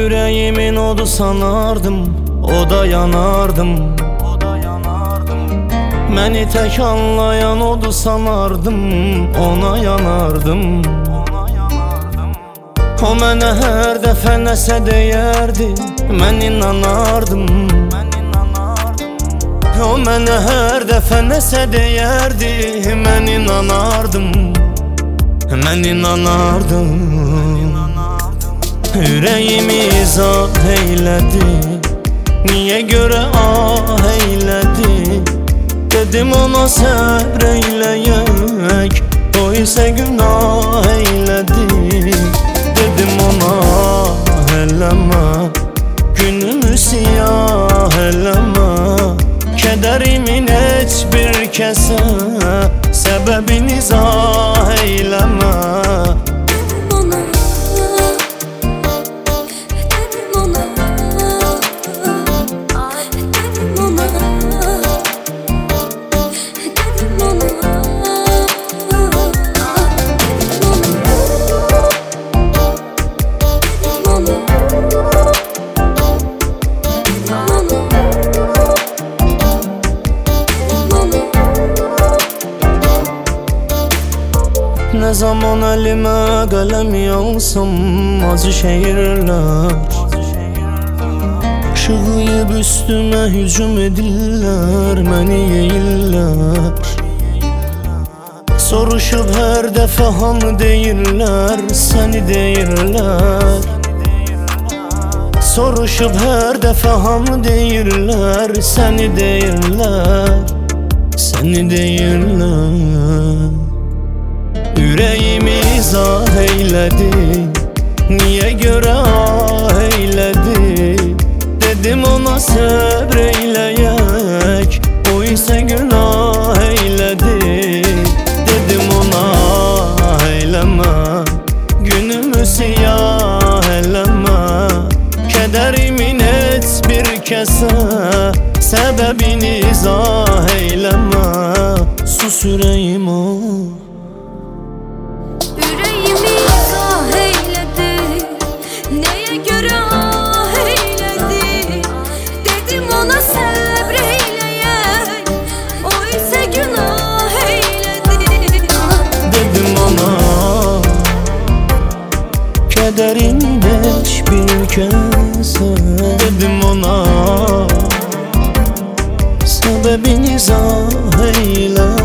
Yüreğimin odu sanardım, oda yanardım. Məni tək anlayan odu sanardım, ona yanardım. O mənə hər dəfə nəsə deyərdi, mən inanardım. O mənə hər dəfə nəsə deyərdi, mən inanardım. Mən inanardım. Ürəyimi izah eylədi, niyə görə ah eylədi? Dedim ona səbr eyləyək, o isə günah eylədi. Dedim ona eləmə, günümü siyah eləmə. Kədərimin heç bir kəsə səbəbini izah eyləmə. Ne zaman elime kalem alsam acı şehirler Şığıyıp üstüme hücum edirlər, məni yeyirlər. Soruşup her defa hamı deyirlər, səni deyirlər. Soruşup her defa hamı deyirlər, səni deyirlər. Səni deyirlər. Ürəyimi izah eylədi, niyə görə ah eylədi? Dedim ona səbr eyləyək, o isə günah eylədi. Dedim ona eyləmə, günümü siyah eləmə. Kədərimin heç bir kəsə səbəbini izah eyləmə. Sus ürəyim o. Yüreğimi izah eyledi, neye göre ah eyledi? Dedim ona səbr eyləyək, o isə günah eyledi. Dedim ona kədərin heç bir kəsə. Dedim ona səbəbini izah eylə.